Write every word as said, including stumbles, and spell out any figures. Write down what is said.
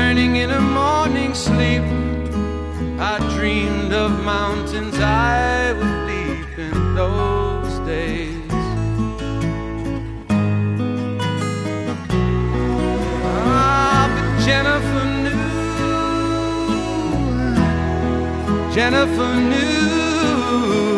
turning in a morning sleep. I dreamed of mountains I would leap in those days. Ah, but Jennifer knew, Jennifer knew